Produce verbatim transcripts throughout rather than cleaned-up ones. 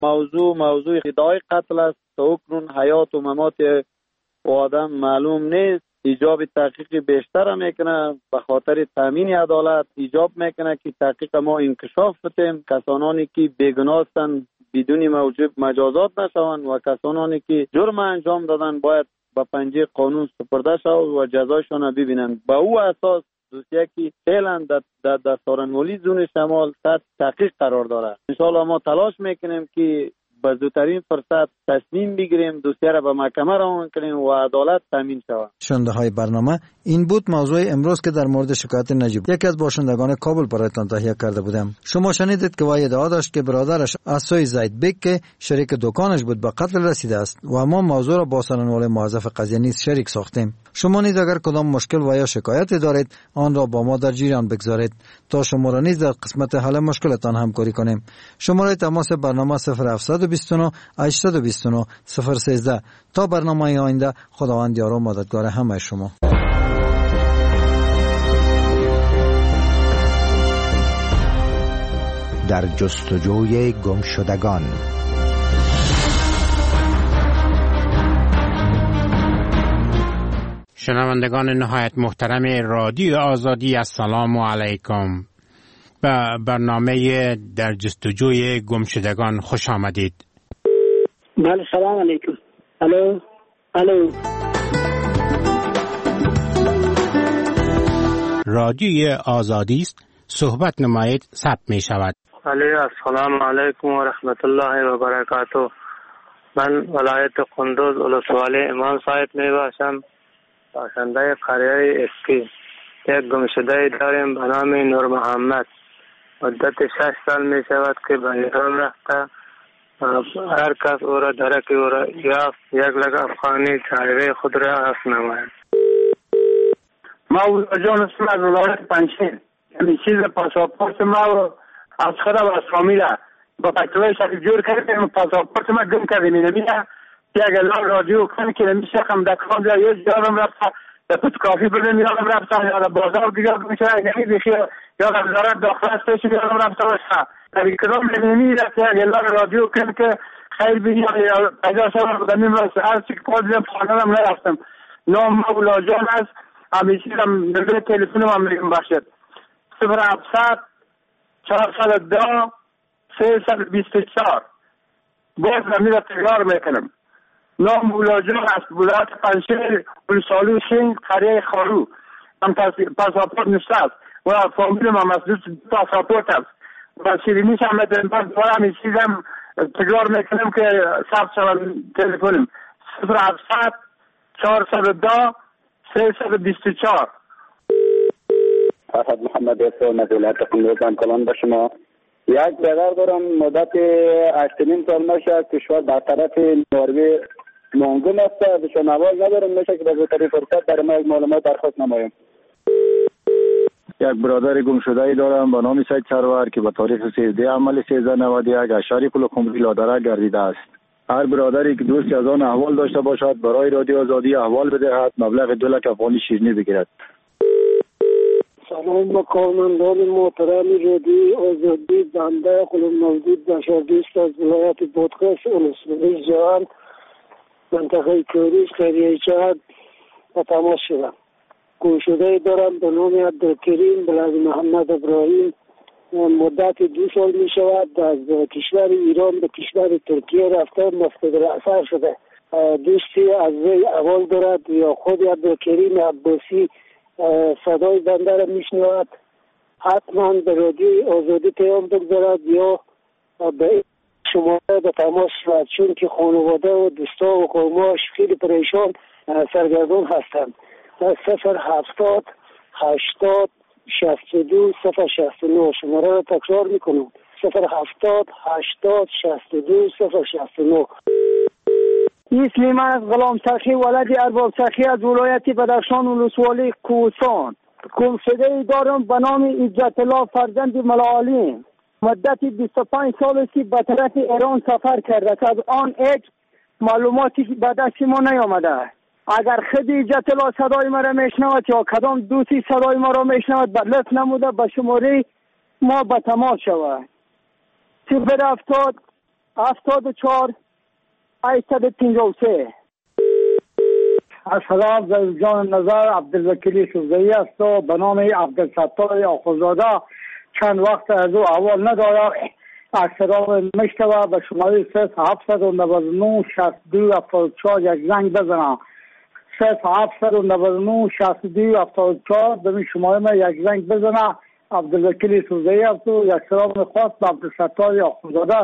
موضوع موضوع ادعای قتل است. تا اکنون حیات و ممات و آدم معلوم نیست. ایجاب تحقیق بیشتر میکنه به خاطر تامین عدالت. ایجاب میکنه که تحقیق ما انکشاف بتیم، کسانی که بیگناه هستند بدون موجب مجازات نشوند و کسانی که جرم انجام دادن باید به پنجه قانون سپرده شود و جزایشان ببینند. به او اساس دوسیه که فعلا در در سارنولی زون شمال تحت تحقیق قرار داره. ان شاء الله ما تلاش میکنیم که به زودترین فرصت تصمیم بگیریم، دوسیه را به محکمه روان کنیم و عدالت تامین شود. شنونده های برنامه، این بود موضوع امروز که در مورد شکایت نجیب، یکی از باشندگان کابل، برایتان تهیه کرده بودم. شما شنیدید که وی ادعا داشت که برادرش از سوی زید بیگ که شریک دکانش بود به قتل رسیده است و ما موضوع را با سارنولی موظف قضیه نیز شریک ساختیم. شما نیز اگر کدام مشکل و یا شکایتی دارید آن را با ما در جریان بگذارید تا شما را نیز در قسمت حل مشکلتان همکاری کنیم. شماره تماس برنامه صفر هفت دو نه هشت دو نه صفر یک سه. تا برنامه آینده، خداوند یار و مددگار همه شما. در جستجوی گمشدگان. شنوندگان نهایت محترم رادیو آزادی، السلام علیکم. به برنامه در جستجوی گمشدگان خوش آمدید. بله، سلام علیکم. الو الو رادیو آزادی است، صحبت نمایید، ثبت می شود. علی السلام علیکم و رحمت الله و برکاته. من ولایت قندوز ولسوالی امام صاحب می باشم. باشنده قریه اسکی. یک گمشده داریم به نام نور محمد. مدت شش سال می شود که به ایران رفته. هر کس او را درک او را یافت یک لگ افغانی چهره خود را عفو نماید. ما جان اسم از ولایت پنجشیر، یعنی چیز پاسپورت ما از خدا و اسلامی را با پکتوی شکل جور کردیم. پاسپورت ما گم کردیم. نمیده یک الان رادیو کن که نمیشه هم دکان جا یه جارم رفته به پت کافی بردیم یادم رفته یا بازار دیگر میشه یعنی بخیر یا وزارت داخل استیشن یادم رفته باشه. در اکرام نمیده که یک الان رادیو کن که خیر بینی یا پیدا شما بودنیم را هر چی که پادیم پانه هم نرفتم. نام مولا جان است. همیشه هم نمبر تلفنم هم میگم باشد صفر هفتصد چهارصد و دو سیصد و بیست و چهار. باز نمیده تکرار میکنم. نام مولا جان است. ولایت پنجشیر، ولسوالی سنگ، قریه خارو. من پاسپورت نشته است و فامیلم هم از دوست پاسپورت است و شیرینیش هم میتونم باز دوباره همیشه هم تکرار میکنم که ثبت شود تلفنم صفر هفتصد چهارصد و دو سیصد و بیست و چهار. فرهاد محمد اسو مسئولیت قندوزم کلان به شما. یک برادر دارم مدت هشت نیم سال میشه کشور در طرف نروژ مانگون است. بهشون آواز ندارم، میشه که به زودترین فرصت برای ما معلومات درخواست نمایم. یک برادر گم شده ای دارم به نام سید سرور که به تاریخ سیزده عمل سیزده نود و یک اشاری کل خمری لادره گردیده است. هر برادری که دوستی از آن احوال داشته باشد برای رادیو آزادی احوال بدهد، مبلغ دو لک افغانی شیرینی بگیرد. سلام با کارمندان محترم رادیو آزادی. بنده قلم موجود بشردوست از ولایت بادغیس ولسوالی جهان منطقه کوریش قریه چهد و تماس شدم. گمشده دارم به نام عبدالکریم بلد محمد ابراهیم. مدت دو سال می شود از کشور ایران به کشور ترکیه رفته مفقود رأسر شده. دوستی از وی احوال دارد یا خود عبدالکریم عباسی صدای بنده را می شنود، حتما به رادیو آزادی پیام بگذارد یا به شماره به تماس شود، چون که خانواده و دوستا و قوماش خیلی پریشان سرگردان هستند. صفر هفتاد هشتاد شصت و دو صفر شصت و نه. شماره را تکرار میکنم صفر هفتاد هشتاد شصت و دو صفر شصت و نه. اسمی من از غلام سخی ولد ارباب سخی از ولایت بدخشان ولسوالی کوهستان. گمشده دارم به نام عزت الله فرزند ملاعلی. مدت بیست و پنج سال است که به طرف ایران سفر کرده که از آن هیچ معلوماتی به دست ما نیامده. اگر خود عزت الله صدای ما را میشنود یا کدام دوستی صدای ما را میشنود به لطف نموده به شماره ما به تماس شود صفر هفتاد هفتاد و چهار هشتصد و پنجاه و سه. السلام در جان نظر عبدالوکیل سوزایی است و به نام عبدالستار آخوزاده چند وقت از او اول ندارد اکثران مشتوه به شماره صفر هفتصد و نود و نه شصت و دو هفتاد و چهار یک زنگ بزنم. صفر هفتصد و نود و نه شصت و دو هفتاد و چهار به این شماره ما یک زنگ بزنه. عبدالوکیل سوزایی است و یک سلام خاص به عبدالستار آخوزاده.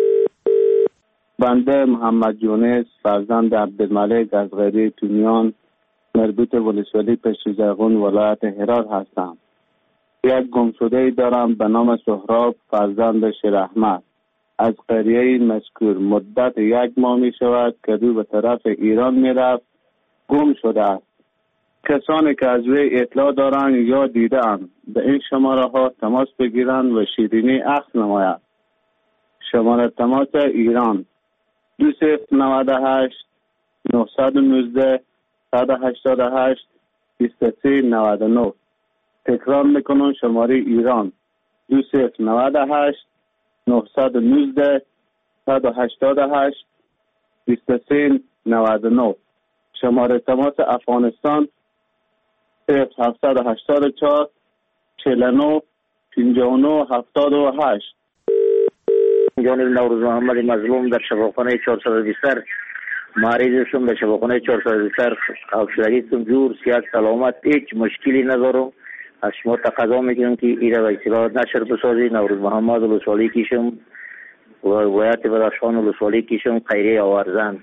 بنده محمد یونس فرزند عبدالملک از غیری تونیان مربوط ولسوالی پشت زرغون ولایت هرات هستم. یک گمشده دارم به نام سهراب فرزند شیر احمد از قریه مذکور. مدت یک ماه می شود که او به طرف ایران می رفت گم شده است. کسانی که از وی اطلاع دارند یا دیدند به این شماره ها تماس بگیرند و شیرینی اخذ نماید. شماره تماس ایران دو صفر نود و هشت نهصد و نوزده صد و هشتاد و هشت بیست و سه نود و نه. تکرار میکنم شماره ایران دو صفر نود و هشت نهصد و نوزده صد و هشتاد و هشت بیست و سه نود و نه. شماره تماس افغانستان صفر هفتصد و هشتاد و چهار چهل و نه پنجاه و نه هفتاد و هشت. جانب نوروز محمد مظلوم در شفاخانه چهارصد و بیست مریض هستم. در شفاخانه چهارصد و بیست افسردگی هستم. جور صحت سلامت هیچ مشکلی ندارم. از شما تقاضا میکنم که ایره و اطلاع نشر بسازید. نوروز محمد ولسوالی کیشم و ولایت بدخشان ولسوالی کیشم خیریه آورزند.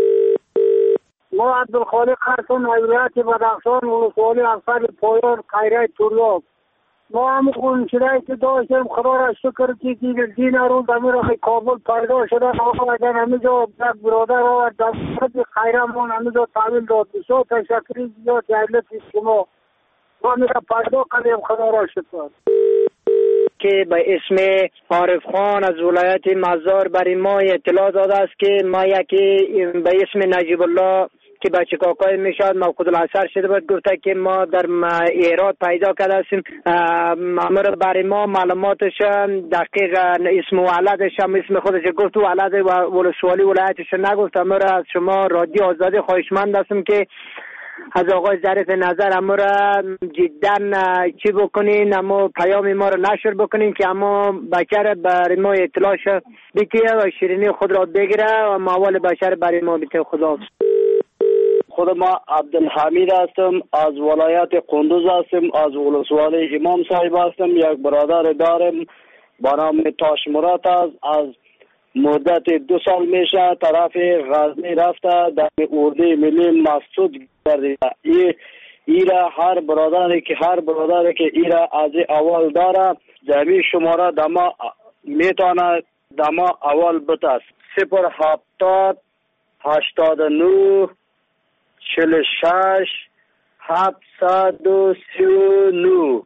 ما عبدالخالق هستم از ولایت بدخشان ولسوالی افسر پایان خیریه توریاب. ما هم خون شده که داشتیم خدا را شکر که دین روز امیر کابل پیدا شده. آقا همیجا یک برادر و دفت خیرمون همیجا تعمیل داد. بسیار تشکری زیاد یعلت شما ما میره پیدا کنیم خدا را شکر. که به اسم عارف خان از ولایت مزار برای ما اطلاع داده است که ما یکی به اسم نجیب الله که بچه کاکای میشاد موقود الحصر شده بود گفته که ما در ایراد پیدا کرده هستیم. امر برای ما معلوماتش دقیق اسم ولدش هم اسم خودش گفت و ولد ولسوالی ولایتش نگفت. امر از شما رادیو آزادی خواهشمند هستم که از آقای ظریف نظر امر جدا چی بکنین اما پیام ما رو نشر بکنین که اما بچه برای ما اطلاعش بکیه و شیرینی خود را بگیره و موال بشر برای ما بکیه. خدا خود ما عبدالحمید هستم از ولایت قندوز هستم از ولسوالی امام صاحب هستم. یک برادر دارم با نام تاش مراد است. از مدت دو سال میشه طرف غزنی رفته در اردوی ملی مسعود گردیده. ای ایرا هر برادری که هر برادری که ایرا از اول داره جمعی شماره دما میتونه دما اول بتاست. صفر هفتاد هشتاد و نه چهل و شش هفتصد و سی و نه.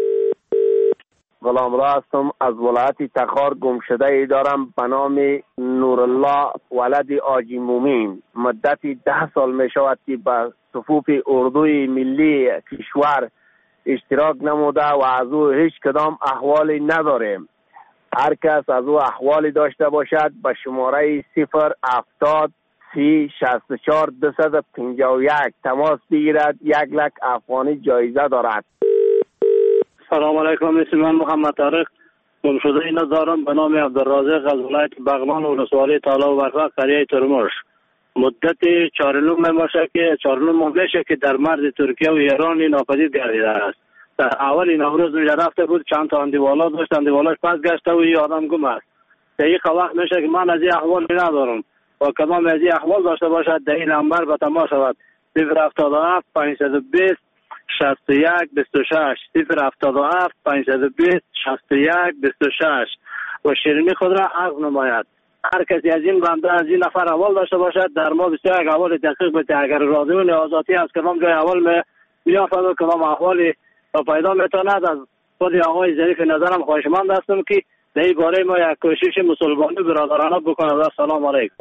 غلام را هستم از ولایت تخار. گمشده ای دارم به نام نورالله ولد آجی مومین. مدت ده سال می شود که به صفوف اردوی ملی کشور اشتراک نموده و از او هیچ کدام احوالی نداریم. هر کس از او احوالی داشته باشد به شماره صفر هفتاد سی شصت و چهار دویست و پنجاه و یک تماس بگیرد. یک لک افغانی جایزه دارد. سلام علیکم. اسم من محمد طارق گمشده ای ندارم به نام عبدالرازق از ولایت بغلان ولسوالی تالا و برفق قریه ترمش. مدت چهارم ماه که چهارم ماه میشه که در مرز ترکیه و ایران ناپدید گردیده است. در اول نوروز میشه رفته بود چند تا اندیوالا داشت اندیوالاش پس گشته و این آدم گم است. دقیق وقت میشه که من از این احوال ندارم و کدام از این احوال داشته باشد در این نمبر به تماس شود. صفر هفتاد و هفت پانصد و بیست شصت و یک بیست و شش صفر هفتاد و هفت پانصد و بیست شصت و یک بیست و شش و شیرینی خود را عرض نماید. هر کسی از این بنده از این نفر اول داشته باشد در ما بسیار یک اول دقیق بده. اگر راضیون آزادی از کدام جای اول میافد و کدام احوالی پیدا میتواند از خود آقای ظریف نظرم خواهشمند هستم که در این باره ما یک کوشش مسلمانی برادرانه بکنند. السلام علیکم.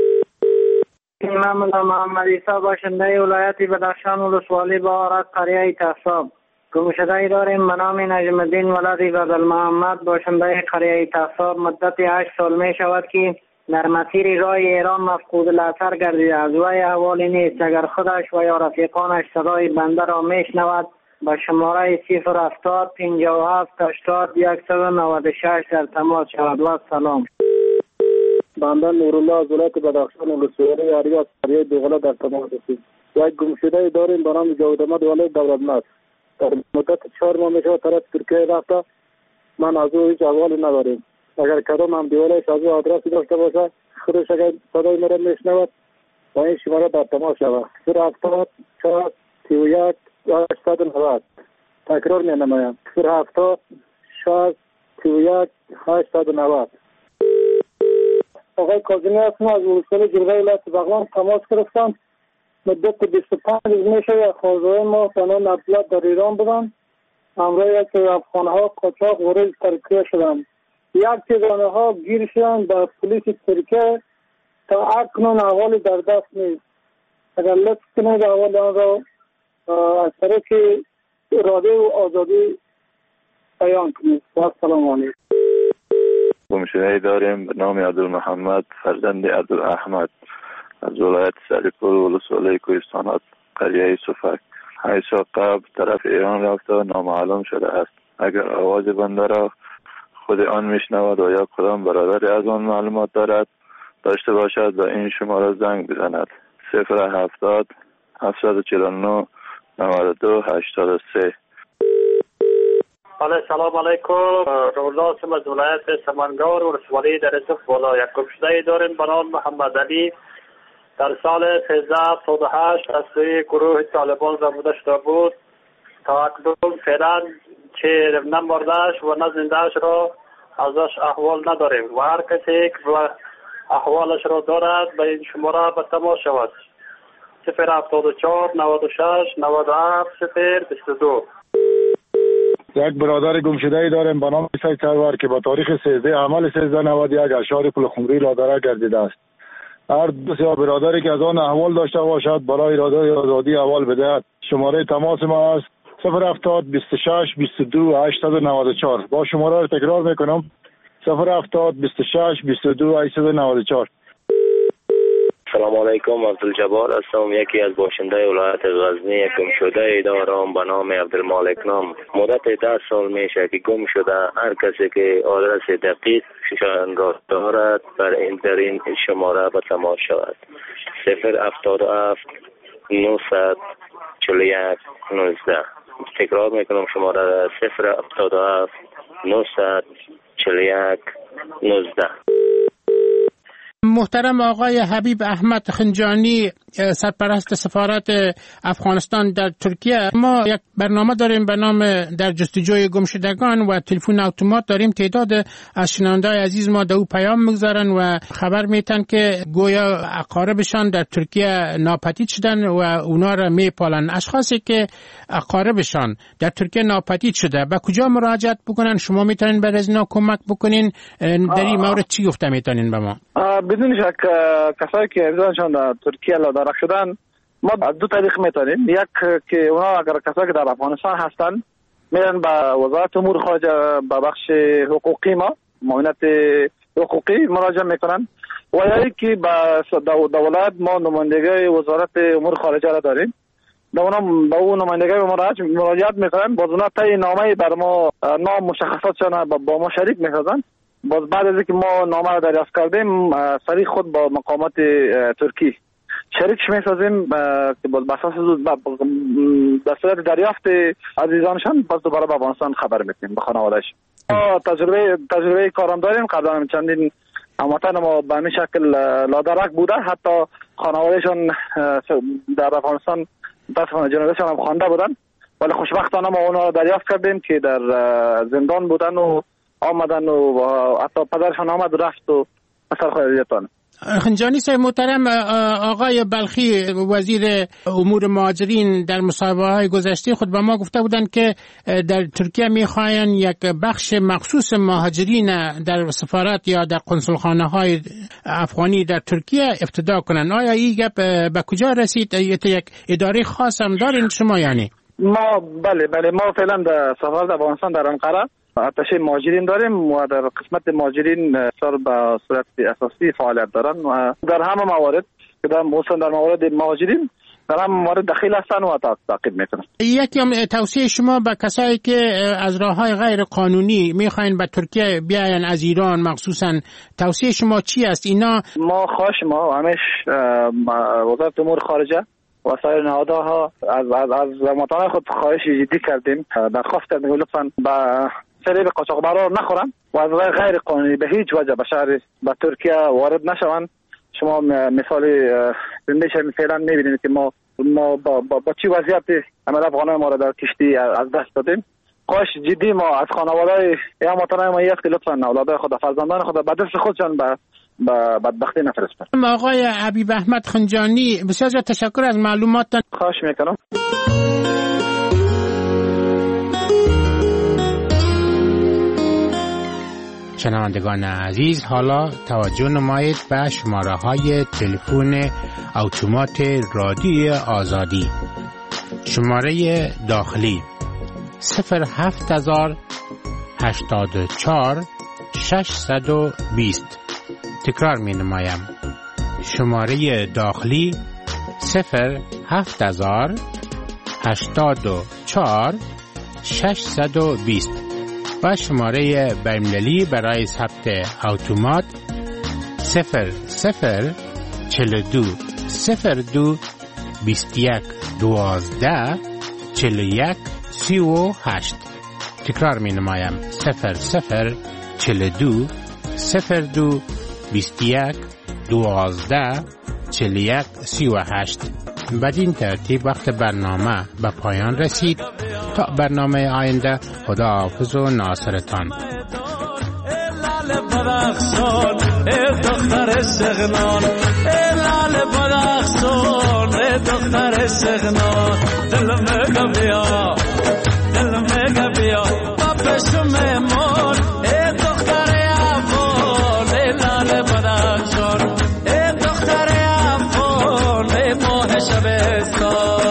من محمد عیسی باشنده ولایت بدخشان ولسوالی بهارت قریه تحصاب. گمشده ای داریم به نام نجم الدین ولد بدل محمد باشنده قریه تحصاب. مدت هشت سال می شود که در مسیر راه ایران مفقود الاثر گردیده. از وی احوالی نیست. اگر خودش و یا رفیقانش صدای بنده را میشنود به شماره صفر هفتاد پنجاه و هفت هشتاد صد و نود و شش در تماس شود. و سلام. بنده نورالله از ولایت بدخشان ولسوالی اریاس قریه دوغلا در تماس هستیم. یک گمشده داریم به نام جاوید احمد ولی دولتمند. در مدت چهار ماه میشه طرف ترکیه رفته. من از او هیچ احوالی نداریم. اگر کدام هم دیوالش از او آدرسی داشته باشه خودش اگر صدای مرا میشنود با این شماره در تماس شود. صفر هفتاد چهار سی و یک هشتصد و نود. تکرار می نمایم. صفر هفتاد شش سی و یک هشتصد و نود. آقای کاظمی هستم از ولسوالی جلگه ولایت بغلان تماس گرفتم. مدت بیست و پنج روز میشه خانواده ما تنان عبدالله در ایران بودن. همراه یک افغانه ها قاچاق وارد ترکیه شدن. یک تعداد ها گیر شدن به پلیس ترکیه تا اکنون احوال در دست نیست. اگر لطف کنید احوال آن را از طریق رادیو آزادی بیان کنید. السلام علیکم. گمشده‌ای داریم به نام عبدالمحمد فرزند عبدالاحمد از ولایت سریپور ولسوالی کوهستانات قریه صفک. هشت سال قبل طرف ایران رفته و نامعلوم شده است. اگر آواز بنده را خود آن میشنود و یا کدام برادری از آن معلومات دارد داشته باشد و این شماره زنگ بزند. صفر هفتاد هفتصد و چهل و نه نود و دو هشتاد و سه. بله سلام علیکم. رولا سم از ولایت سمنگار ولسوالی در صف بالا. یک گمشده داریم به نام محمد علی. در سال سیزده هفتاد و هشت از سوی گروه طالبان ربوده شده بود. تا اکنون فعلا چه نمردهش و نه زندهش را ازش احوال نداریم و هر کسی که احوالش را دارد به این شماره به تماس شود. صفر هفتاد و چهار نود و شش نود و هفت صفر بیست و دو. یک برادر گمشده‌ای داریم به نام سید سرور که با تاریخ سیزده عمل سیزده نود و یک اشعار پل خمری لادره گردیده است. هر دوست یا برادری که از آن احوال داشته باشد برای رادیوی آزادی احوال بدهد. شماره تماس ما است صفر هفتاد بیست و شش بیست و دو هشتصد و نود و چهار. با شماره را تکرار میکنم صفر هفتاد بیست و شش بیست و دو هشتصد و نود و چهار. سلام علیکم. عبدالجبار هستم. یکی از باشنده ولایت غزنی. یک گمشده دارم به نام عبدالمالک نام. مدت ده سال میشه که گم شده. هر کسی که آدرس دقیق شان را دارد بر این در این شماره به تماس شود. صفر هفتاد و هفت نهصد چهل و یک نوزده. تکرار میکنم شماره صفر هفتاد و هفت نهصد چهل و یک نوزده. محترم آقای حبیب احمد خنجانی سرپرست سفارت افغانستان در ترکیه، ما یک برنامه داریم به نام در جستجوی گمشدگان و تلفن اتومات داریم. تعداد از شنونده‌های عزیز ما در او پیام میگذارن و خبر میتن که گویا اقاربشان در ترکیه ناپدید شدن و اونا را میپالن. اشخاصی که اقاربشان در ترکیه ناپدید شده به کجا مراجعت بکنن؟ شما میتونین برای اینا کمک بکنین؟ در این مورد چی گفته میتونین به ما؟ بدون شک کسایی که عزیزانشان در ترکیه لادرک شدن ما از دو طریق میتونیم. یک که اونا اگر کسایی که در افغانستان هستن میرن به وزارت امور خارجه به بخش حقوقی ما معاونت حقوقی مراجعه میکنن و یا که به دولت ما نمایندگی وزارت امور خارجه را داریم. به اون به اون نمایندگی مراجعت میکنن. باز اونا تای نامه بر ما نام مشخصاتشان با ما شریک میسازن. باز بعد از اینکه ما نامه را دریافت کردیم سریع خود با مقامات ترکی شریکش میسازیم که باز بر اساس در صورت دریافت عزیزانشان باز دوباره به افغانستان خبر میدیم به خانواده‌اش. تجربه تجربه کارم داریم. قبلا چندین هموطن ما به همین شکل لادرک بوده، حتی خانوادهشان در افغانستان متاسفانه جنازه‌شان هم خوانده بودن، ولی خوشبختانه ما اونا دریافت کردیم که در زندان بودن و آمدن و حتی پدرشان آمد و رفت و اثر خیلیتان. خنجانی صاحب محترم، آقای بلخی وزیر امور مهاجرین در مصاحبه‌های گذشته خود به ما گفته بودند که در ترکیه می‌خواهند یک بخش مخصوص مهاجرین در سفارت یا در قنصلخانه‌های افغانی در ترکیه افتتاح کنند. آیا این گپ به کجا رسید؟ یک اداره خاص هم دارین شما؟ یعنی ما بله بله ما فعلا در سفارت افغانستان در انقره اتشه مهاجرین داریم و در قسمت مهاجرین سر به صورت اساسی فعالیت دارن و در همه موارد که در در موارد مهاجرین در هم موارد دخیل هستن و تعقیب میکنن. یکی هم توصیه شما به کسایی که از راههای غیر قانونی میخواین به ترکیه بیاین از ایران مخصوصا، توصیه شما چی است؟ اینا ما خواهش ما همیش وزارت امور خارجه و سایر نهادها از از از مطالعه خود خواهش جدی کردیم، درخواست کردیم لطفاً با سری به قاچاقبرا نخورن و از راه غیر قانونی به هیچ وجه به شهر به ترکیه وارد نشوند. شما مثال زندگیش فعلا میبینید که ما ما با, با, با چی وضعیتی عمل افغانای ما را در کشتی از دست دادیم. خواهش جدی ما از خانواده‌های یا مطالعه ما است که لطفاً اولادای خود فرزندان خود به دست خودشان به با بدبختی نفرستن. آقای حبیب احمد خنجانی بسیار تشکر از معلوماتتان. خواهش میکنم. شنوندگان عزیز، حالا توجه نمایید به شماره های تلفن اتومات رادیوی آزادی. شماره داخلی صفر هفت هزار هشتاد و چهار ششصد و بیست. تکرار می نمایم. شماره داخلی صفر هفت هزار هشتاد و چهار ششصد و بیست و شماره بین‌المللی برای ثبت اتومات صفر صفر چهل و دو صفر دو بیست و یک دوازده چهل و یک سی و هشت. تکرار می نمایم. صفر صفر چهل و دو صفر دو بیست و یک دوازده چهل و یک سی و هشت. بدین ترتیب وقت برنامه به پایان رسید. تا برنامه آینده، خدا حافظ و ناصرتان. بدخشان ای دختر سغنان، ای لال بدخشان ای دختر سغنان، دل مگه بیا دل مگه بیا با پشم مون، ای دختر افغان ای لال بدخشان، ای دختر افغان ای ماه شبستان.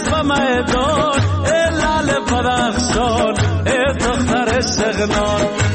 بدخشان ای دختر سغنان